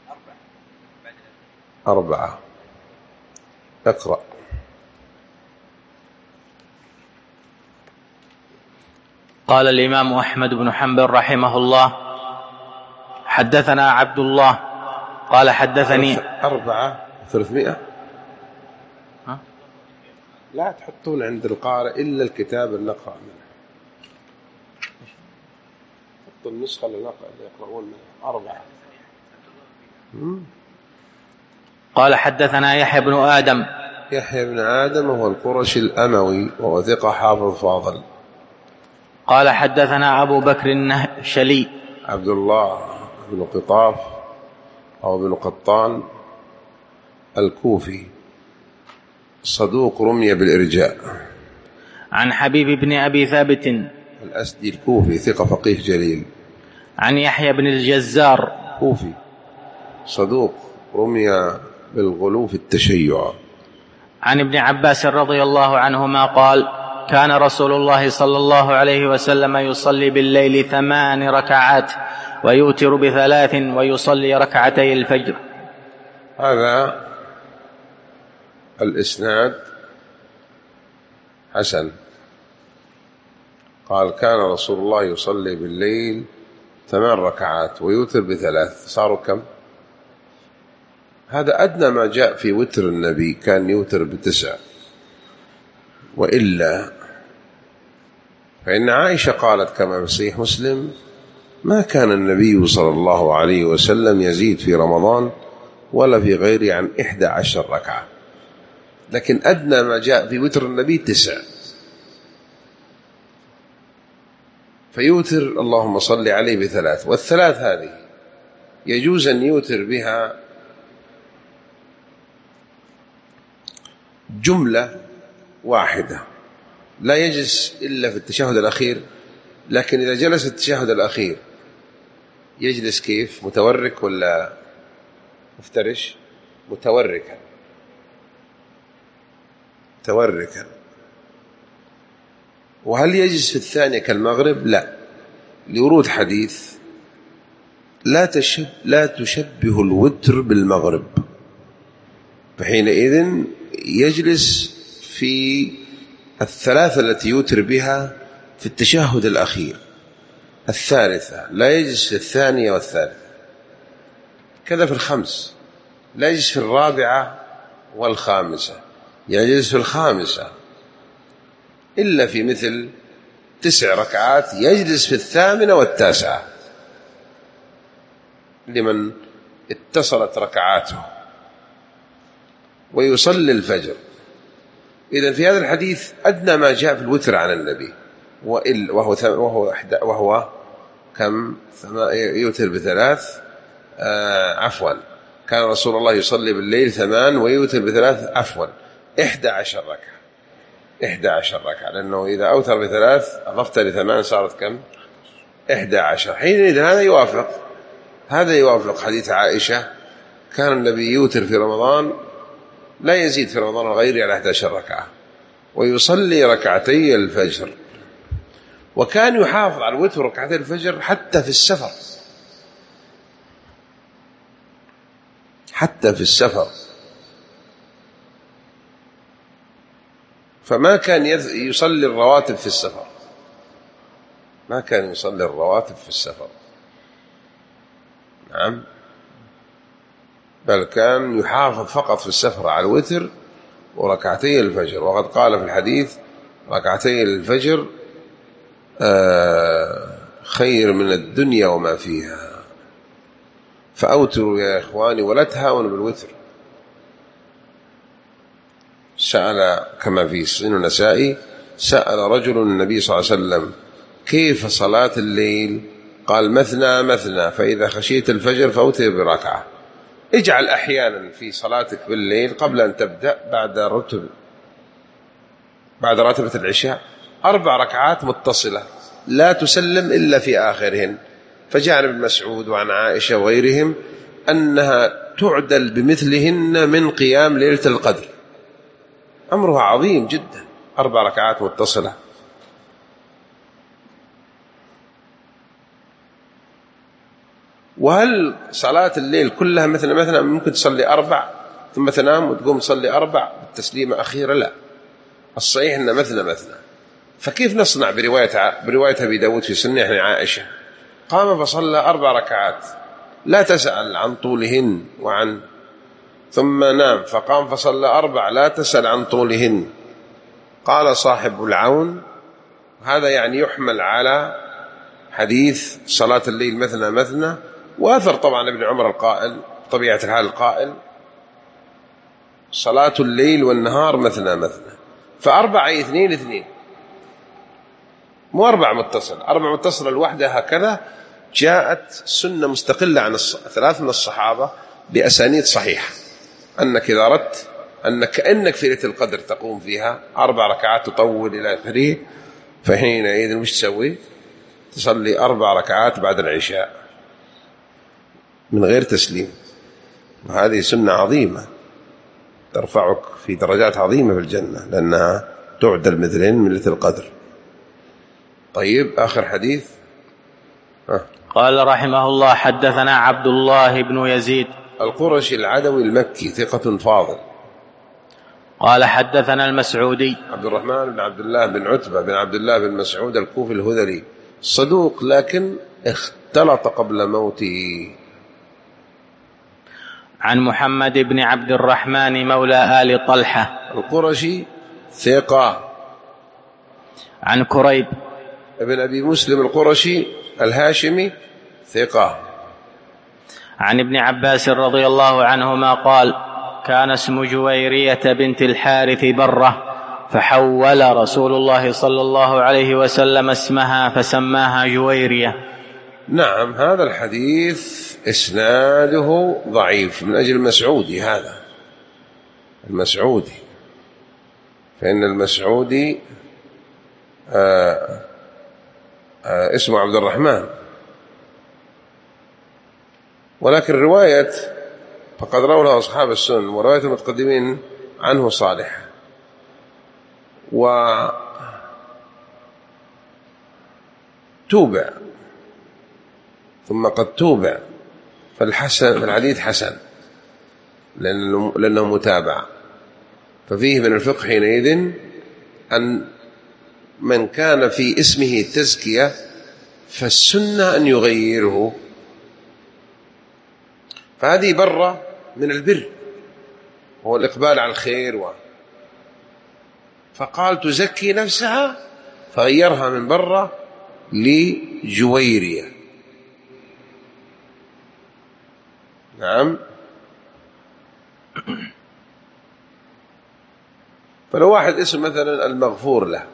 4. اقرأ. قال الإمام أحمد بن حنبل رحمه الله: حدثنا عبد الله قال حدثني 4,300. لا تحطون عند القارئ إلا الكتاب اللي نقرأ منه، حطوا النسخة اللي يقرؤون منها 4. قال حدثنا يحيى بن آدم. يحيى بن آدم هو القرشي الأموي وهو ثقة حافظ فاضل. قال حدثنا أبو بكر النهشلي عبد الله بن قطاف أو بن قطان الكوفي صدوق رمي بالإرجاء. عن حبيب بن أبي ثابت الأسدي الكوفي ثقة فقيه جليل. عن يحيى بن الجزار كوفي صدوق رمي بالغلو في التشيع. عن ابن عباس رضي الله عنهما قال: كان رسول الله صلى الله عليه وسلم يصلي بالليل 8 ركعات ويوتر ب3 ويصلي ركعتي الفجر. هذا الإسناد حسن. قال كان رسول الله يصلي بالليل 8 ركعات ويوتر ب3، صاروا كم؟ هذا أدنى ما جاء في وتر النبي، كان يوتر ب9. وإلا فإن عائشة قالت كما في صحيح مسلم: ما كان النبي صلى الله عليه وسلم يزيد في رمضان ولا في غيره عن 11 ركعة، لكن أدنى ما جاء في وتر النبي 9. فيوتر اللهم صل عليه ب3، والثلاث هذه يجوز أن يوتر بها جملة واحدة، لا يجلس إلا في التشهد الأخير. لكن إذا جلس التشهد الأخير يجلس كيف؟ متورك ولا مفترش؟ متوركا. وهل يجلس في الثانية كالمغرب؟ لا، لورود حديث لا تشبه الوتر بالمغرب، فحينئذ يجلس في الثلاثة التي يوتر بها في التشهد الأخير، الثالثة لا يجلس في الثانية والثالثة، كذا في ال5 لا يجلس في الرابعة والخامسة، يجلس في الخامسة، إلا في مثل 9 ركعات يجلس في الثامنة والتاسعة لمن اتصلت ركعاته، ويصلي الفجر. إذن في هذا الحديث أدنى ما جاء في الوتر عن النبي، وهو كم؟ يوتر ب3. عفوا، كان رسول الله يصلي بالليل 8 ويوتر ب3، عفوا 11 ركعة. 11 ركعة، لأنه إذا أوتر ب3 أضفت ل8 صارت كم؟ 11. حينئذ هذا يوافق حديث عائشة: كان النبي يوتر في رمضان لا يزيد في رمضان وغيره على 11 ركعة ويصلي ركعتي الفجر. وكان يحافظ على الوتر ركعتي الفجر حتى في السفر، فما كان يصلي الرواتب في السفر، نعم، بل كان يحافظ فقط في السفر على الوتر وركعتي الفجر. وقد قال في الحديث: ركعتي الفجر خير من الدنيا وما فيها، فأوتروا يا إخواني ولا تهاونوا بالوتر. سأل كما في سنن النسائي: سأل رجل النبي صلى الله عليه وسلم: كيف صلاة الليل؟ قال: مثنى مثنى، فإذا خشيت الفجر فأوتر بركعة. اجعل أحيانا في صلاتك بالليل قبل أن تبدأ بعد راتبة العشاء 4 ركعات متصلة لا تسلم إلا في آخرهن. فجاء عن ابن مسعود وعن عائشة وغيرهم أنها تعدل بمثلهن من قيام ليلة القدر، أمرها عظيم جدا، 4 ركعات متصلة. وهل صلاة الليل كلها مثلا ممكن تصلي 4 ثم تنام وتقوم تصلي 4 بالتسليمة أخيرة؟ لا، الصحيح أن مثنى. فكيف نصنع برواية أبي داود في سنة عن عائشة؟ قام فصلى 4 ركعات لا تسأل عن طولهن ثم نام فقام فصلى 4 لا تسأل عن طولهن. قال صاحب العون هذا يعني يحمل على حديث صلاة الليل مثنى، وأثر طبعا ابن عمر القائل طبيعة الحال القائل صلاة الليل والنهار مثنى، ف4 أي 2 مو 4 متصل. 4 متصلة الوحدة هكذا جاءت سنة مستقلة عن 3 من الصحابة بأسانيد صحيحة، أنك إذا أردت أنك كأنك في ليلة القدر تقوم فيها 4 ركعات تطول إلى آخره، فحينئذ وش تسوي؟ تصلي 4 ركعات بعد العشاء من غير تسليم. وهذه سنة عظيمة ترفعك في درجات عظيمة في الجنة، لأنها تعدل مثلين من ليلة القدر. طيب آخر حديث. قال رحمه الله: حدثنا عبد الله بن يزيد القرشي العدوي المكي ثقة فاضل. قال حدثنا المسعودي عبد الرحمن بن عبد الله بن عتبة بن عبد الله بن مسعود الكوفي الهذلي، صدوق لكن اختلط قبل موته. عن محمد بن عبد الرحمن مولى آل طلحة القرشي ثقة. عن كريب ابن أبي مسلم القرشي الهاشمي ثقة. عن ابن عباس رضي الله عنهما قال: كان اسم جويرية بنت الحارث برة، فحول رسول الله صلى الله عليه وسلم اسمها فسماها جويرية. نعم، هذا الحديث إسناده ضعيف من أجل المسعودي، هذا المسعودي، فإن المسعودي اسمه عبد الرحمن، ولكن رواية فقد روى له أصحاب السنن ورواية المتقدمين عنه صالح، وتوبع ثم قد توبع، فالحديث حسن لأنه متابع. ففيه من الفقه حينئذ أن من كان في اسمه تزكية فالسنة أن يغيره، فهذه برة من البر هو الإقبال على الخير فقال تزكي نفسها، فغيرها من برة لجويرية. نعم. فلو واحد اسم مثلا المغفور له،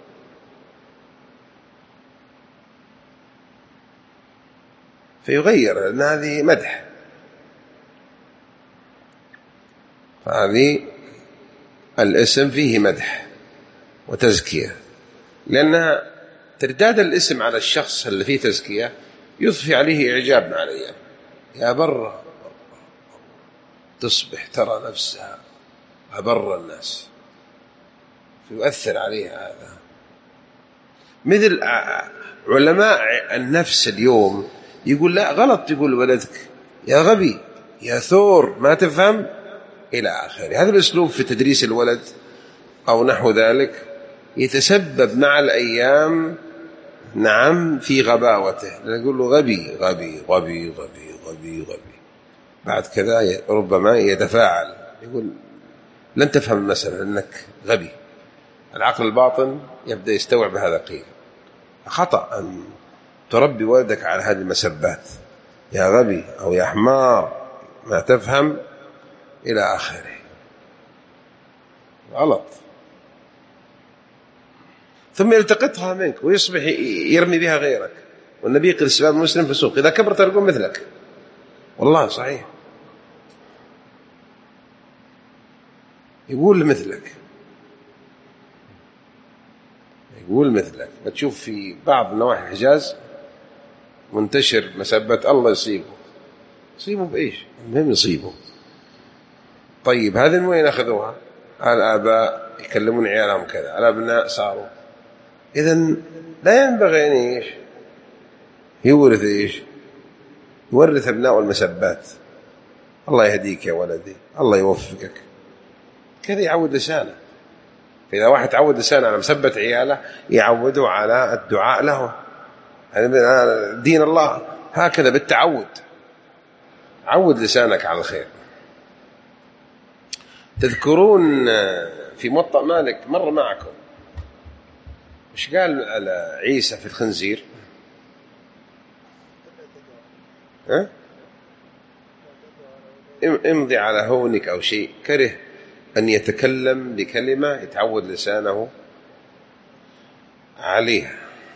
فيغير لأن هذه مدح، فهذه الاسم فيه مدح وتزكية، لأن ترداد الاسم على الشخص اللي فيه تزكية يضفي عليه إعجاب مع الأيام. يا برة تصبح ترى نفسها أبر الناس، يؤثر عليها هذا. مثل علماء النفس اليوم يقول لا غلط تقول ولدك يا غبي يا ثور ما تفهم إلى آخره. هذا الأسلوب في تدريس الولد أو نحو ذلك يتسبب مع الأيام نعم في غباوته، نقول له غبي غبي غبي غبي غبي غبي، بعد كذا ربما يتفاعل يقول لن تفهم المسألة لأنك غبي. العقل الباطن يبدأ يستوعب هذا قيل. خطأ أن تربي ولدك على هذه المسبات، يا غبي أو يا حمار ما تفهم إلى آخره، غلط. ثم يلتقطها منك ويصبح يرمي بها غيرك، والنبي قال السباب المسلم في السوق إذا كبر تلقون مثلك. والله صحيح، يقول مثلك يقول مثلك. بتشوف في بعض نواحي الحجاز منتشر مسبة الله يصيبه بإيش؟ المهم يصيبه. طيب هذه من وين أخذوها؟ الآباء يكلمون عيالهم كذا، الأبناء صاروا. إذن لا ينبغي أن إيش يورث إيش يورث أبناء المسبات، الله يهديك يا ولدي، الله يوفقك، كذا يعود لسانه. فإذا واحد تعود لسانه على مسبة عياله يعوده على الدعاء له. دين الله هكذا بالتعود، عود لسانك على الخير. تذكرون في موطأ مالك مر معكم مش قال على عيسى في الخنزير؟ ها؟ امضي على هونك أو شيء، كره أن يتكلم بكلمة يتعود لسانه عليها.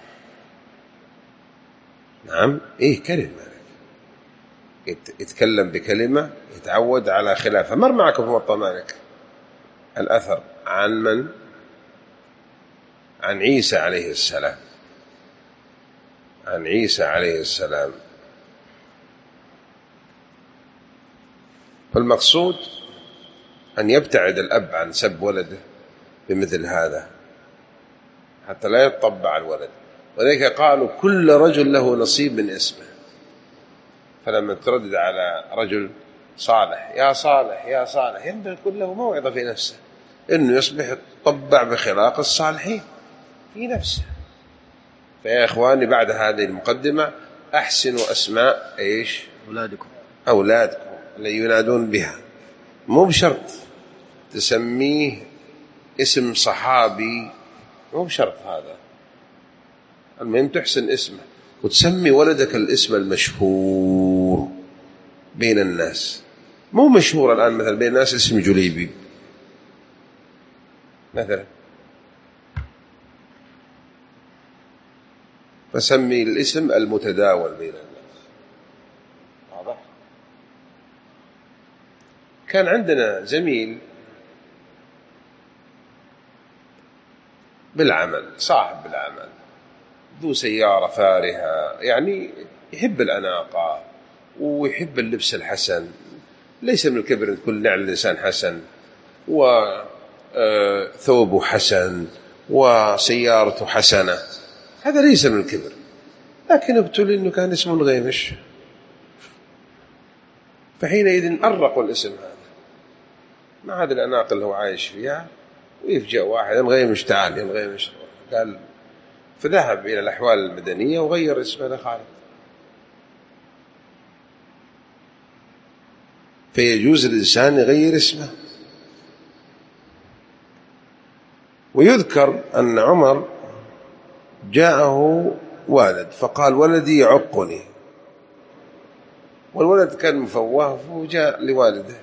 نعم، إيه كره مالك يتكلم بكلمة يتعود على خلافها. مر معكم في موطأ مالك الأثر عن من؟ عن عيسى عليه السلام، عن عيسى عليه السلام. فالمقصود أن يبتعد الأب عن سب ولده بمثل هذا حتى لا يتطبع الولد. ولذلك قالوا كل رجل له نصيب من اسمه. فلما تردد على رجل صالح يا صالح يا صالح، ينبغي يكون له موعظة في نفسه إنه يصبح يتطبع بخلاق الصالحين في نفسه. فيا إخواني، بعد هذه المقدمة أحسنوا أسماء إيش؟ أولادكم اللي ينادون بها. مو بشرط تسميه اسم صحابي، مو بشرط هذا، المهم تحسن اسمه وتسمي ولدك الاسم المشهور بين الناس. مو مشهور الآن مثلا بين الناس اسم جليبي مثلا، فسمي الاسم المتداول بين الناس. واضح؟ كان عندنا زميل بالعمل، صاحب بالعمل، ذو سيارة فارهة، يعني يحب الأناقة ويحب اللبس الحسن. ليس من الكبر أن تكون نعل الإنسان حسن وثوبه حسن وسيارته حسنة، هذا ليس من الكبر. لكن ابتلي أنه كان اسمه الغيمش، فحينئذ أرقوا الاسم هذا مع هذه الأناقة اللي هو عايش فيها، ويفجأ واحد الغيمش تعال يا الغيمش، قال، فذهب إلى الأحوال المدنية وغير اسمه لخالد. فيجوز الإنسان يغير اسمه. ويذكر أن عمر جاءه والد فقال ولدي يعقني، والولد كان مفوه وجاء لوالده.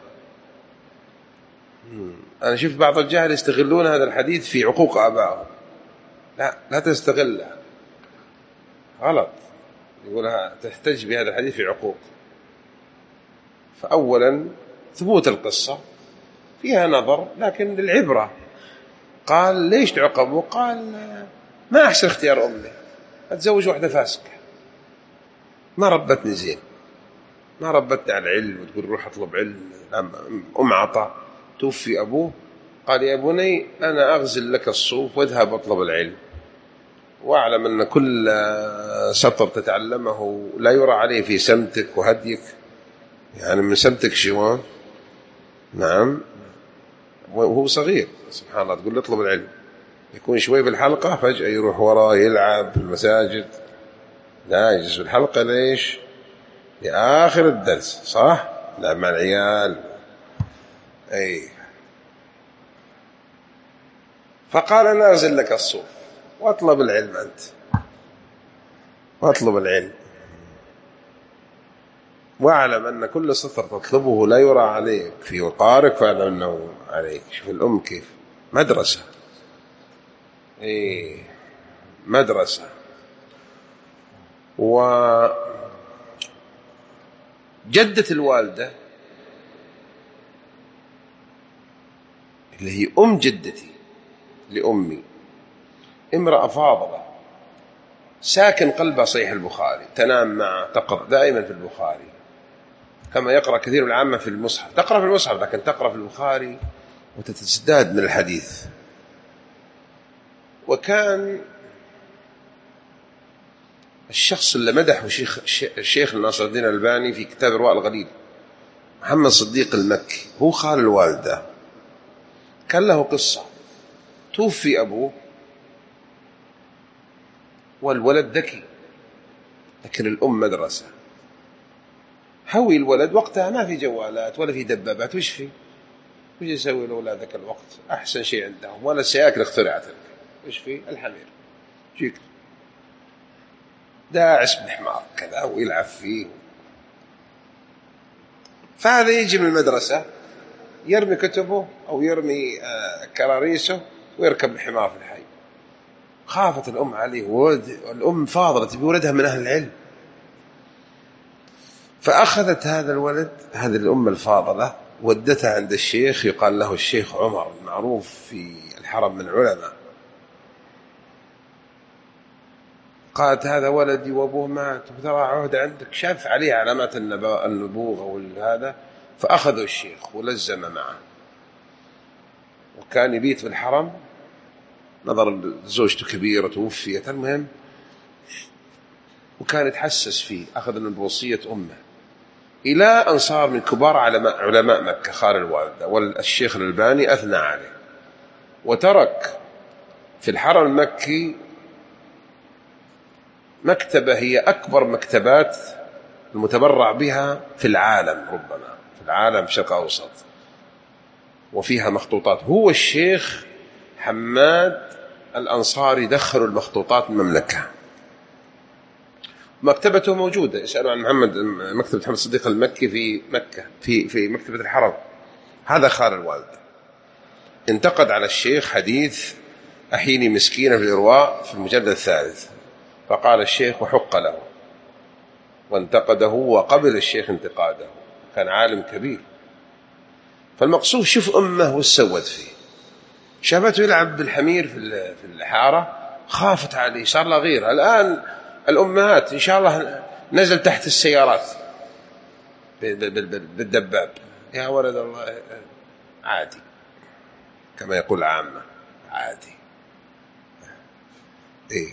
أنا شفت بعض الجهل يستغلون هذا الحديث في عقوق آبائهم. لا تستغلها، غلط. يقولها تحتج بهذا الحديث في عقوق. فأولا ثبوت القصة فيها نظر، لكن للعبرة. قال ليش تعقبوا؟ قال ما أحسن اختيار أمي، أتزوج واحدة فاسقة، ما ربتني زين، ما ربتني على العلم، وتقول روح أطلب علم. عطاء توفي أبوه، قال يا بني أنا أغزل لك الصوف واذهب أطلب العلم، واعلم أن كل سطر تتعلمه لا يرى عليه في سمتك وهديك، يعني من سمتك شوان. نعم، وهو صغير سبحان الله، تقول له اطلب العلم، يكون شوي في الحلقة فجأة يروح وراه يلعب في المساجد. لا، يجلس في الحلقة ليش؟ لآخر الدرس، صح؟ لعب مع العيال. أي، فقال أنا أغزل لك الصوف واطلب العلم أنت، واطلب العلم، واعلم أن كل سطر تطلبه لا يرى عليك في وقارك، فاعلم أنه عليك. شوف الأم كيف مدرسة. إيه، مدرسة. وجدة الوالدة اللي هي أم جدتي لأمي، امرأة فاضلة ساكن قلبها صحيح البخاري، تنام مع تقرأ دائما في البخاري كما يقرأ كثير من العامة في المصحف. تقرأ في المصحف لكن تقرأ في البخاري وتتزداد من الحديث. وكان الشخص اللي مدحه الشيخ ناصر الدين الألباني في كتاب إرواء الغليل، محمد صديق المكي، هو خال الوالدة، كان له قصة. توفي أبوه والولد ذكي، لكن الأم مدرسة. هوي الولد، وقتها ما في جوالات ولا في دبابات، وش يسوي الأولاد ذاك الوقت؟ أحسن شيء عندهم، ولا السياكل اخترعت، وش في الحمير جيك داعس بالحمار كذا ويلعب فيه. فهذا يجي من المدرسة يرمي كتبه أو يرمي كراريسه ويركب الحمار في الحي. خافت الأم عليه، والأم فاضلة تبي ولدها من أهل العلم، فأخذت هذا الولد، هذه الأم الفاضلة، ودتها عند الشيخ يقال له الشيخ عمر، معروف في الحرم من العلماء. قالت هذا ولدي وأبوه مات وترى عهد عندك، شاف عليه علامات النبوغة والهذا، فأخذوا الشيخ ولزم معه، وكان يبيت في الحرم نظرا زوجته كبيرة توفيت، المهم، وكان يتحسس فيه، أخذ من بوصية أمه، إلى أن صار من كبار علماء مكة خال الوالدة، والشيخ الألباني أثنى عليه. وترك في الحرم المكي مكتبة هي أكبر مكتبات المتبرع بها في العالم، ربما في العالم في الشرق الأوسط، وفيها مخطوطات. هو الشيخ حماد الأنصاري دخلوا المخطوطات من المملكة، مكتبته موجودة، يسألوا عن مكتبة محمد صديق المكي في مكة، في مكتبة الحرم. هذا خال الوالدة. انتقد على الشيخ حديث أحيني مسكينة في الإرواء في المجلد الثالث، فقال الشيخ وحق له، وانتقده وقبل الشيخ انتقاده، كان عالم كبير. فالمقصود شوف أمه وسود فيه، شافته يلعب بالحمير في الحارة، خافت عليه، صار له غير. الآن الأمهات إن شاء الله نزل تحت السيارات بالدباب، يا ولد الله عادي، كما يقول العامة عادي. إيه،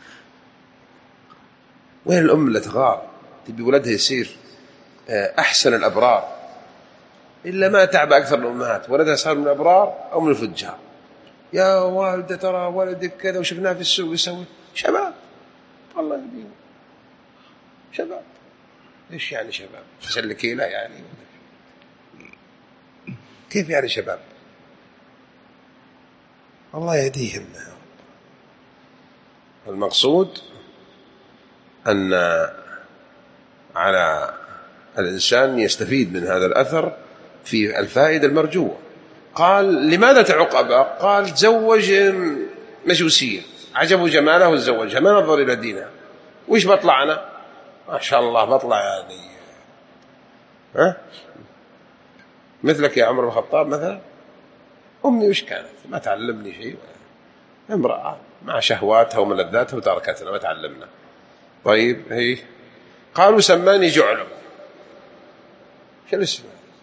وين الأم اللي تغار تبي ولدها يصير أحسن الأبرار؟ إلا ما تعب أكثر الأمهات، ولدها صار من الأبرار أو من الفجار. يا والدة ترى ولدك كذا وشفناه في السوق يسوي. شباب والله يهديهم، شباب. إيش يعني شباب؟ فسلكي لا يعني، كيف يعني شباب؟ الله يهديهم. المقصود أن على الإنسان يستفيد من هذا الأثر في الفائدة المرجوة. قال لماذا تعق أباه؟ قال تزوج مجوسية، عجبه جماله وتزوجها، ما نظر إلى دينها. وإيش بطلع أنا؟ ما شاء الله بطلع يعني مثلك يا عمر بن الخطاب مثلا. أمي وش كانت؟ ما تعلمني شيء، امرأة مع شهواتها وملذاتها وتركتنا ما تعلمنا. طيب هي قالوا سماني جعلم. شو الاسم؟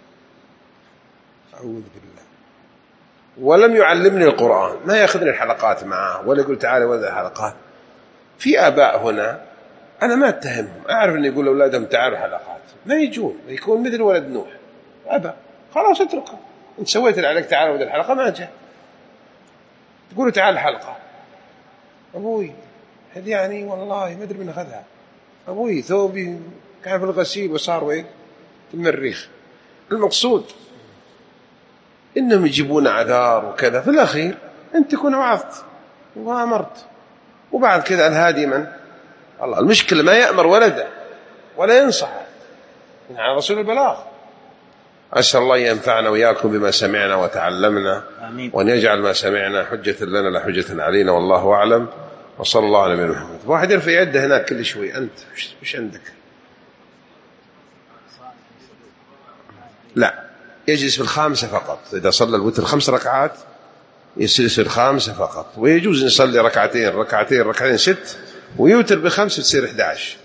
أعوذ بالله. ولم يعلمني القرآن، ما يأخذني الحلقات معه ولا يقول تعالى وذا الحلقات. في آباء هنا أنا ما أتهمهم، أعرف أن يقول أولادهم تعالوا حلقات، ما يجون، يكون مثل ولد نوح أبا، خلاص اتركه، أنت سويت اللي عليك، تعالى وذا الحلقة ما جاء، تقولوا تعال الحلقة. أبوي هذه يعني والله ما أدري من أخذها، أبوي ثوبي كان في الغسيل وصار وين في المريخ. المقصود إنهم يجيبون عذار وكذا، في الأخير أنت تكون وعظت وأمرت، وبعد كذا الهادي من الله. المشكلة ما يأمر ولده ولا ينصح، على رسول البلاغ. أسأل الله ينفعنا وإياكم بما سمعنا وتعلمنا، وأن يجعل ما سمعنا حجة لنا لا حجة علينا، والله أعلم. وصلى الله على نبينا محمد. واحد يرفع يده هناك كل شوي. أنت وش عندك؟ لا، يجلس في الخامسة فقط. إذا صلى الوتر 5 ركعات يجلس في الخامسة فقط، ويجوز أن يصلي ركعتين 6 ويوتر ب5 تصير 11.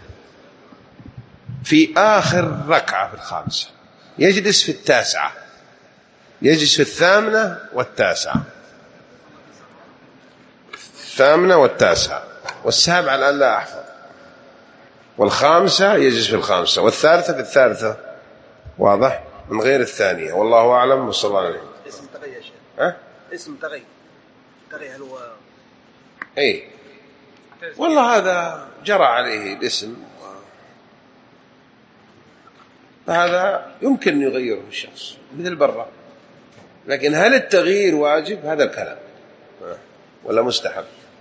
في آخر ركعة في الخامسة يجلس في 9، يجلس في 8 و9، 8 و9 و7 الآن لا أحفظ. والخامسة يجلس في الخامسة، والثالثة في الثالثة. واضح؟ من غير الثانية. والله أعلم. وصلى الله عليه. اسم تغي يا شيخ. اسم تغي هل هو اي والله هذا جرى عليه الاسم، فهذا يمكن يغيره الشخص مثل برا، لكن هل التغيير واجب؟ هذا الكلام ولا مستحب؟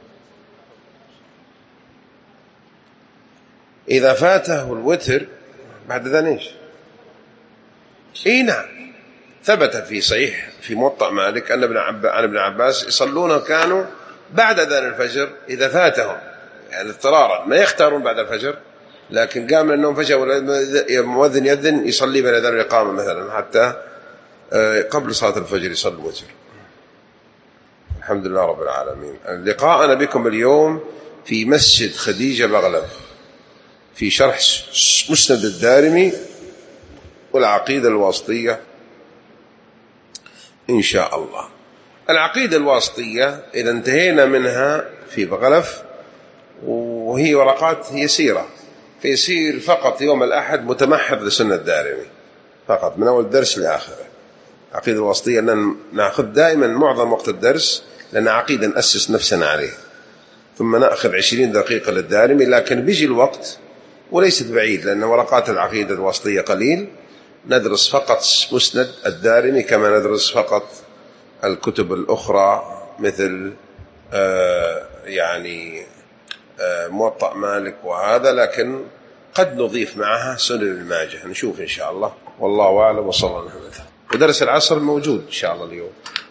إذا فاته الوتر بعد ذلك إيش؟ إيه نعم، ثبت في صحيح في موطأ مالك أن ابن عباس يصلون كانوا بعد أذان الفجر إذا فاتهم، يعني اضطرارا ما يختارون بعد الفجر، لكن قام لأنهم فجأة المؤذن يأذن يصلي بين أذان الإقامة مثلا حتى قبل صلاة الفجر يصلي الوتر. الحمد لله رب العالمين. لقاءنا بكم اليوم في مسجد خديجة بغلب في شرح مسند الدارمي والعقيدة الواسطية إن شاء الله. العقيدة الواسطية إذا انتهينا منها في بغلف، وهي ورقات يسيرة، فيصير فقط يوم الأحد متمحض لسنة الدارمي فقط من أول درس لآخره. عقيدة الواسطية أن نأخذ دائما معظم وقت الدرس لأن عقيدة نأسس نفسنا عليه، ثم نأخذ 20 دقيقة للدارمي، لكن بيجي الوقت وليست بعيد لأن ورقات العقيدة الواسطية قليل، ندرس فقط مسند الدارمي كما ندرس فقط الكتب الأخرى مثل يعني موطأ مالك وهذا، لكن قد نضيف معها سنن ابن ماجه، نشوف إن شاء الله. والله أعلم. وصلى الله عليه وسلم. ودرس العصر موجود إن شاء الله اليوم.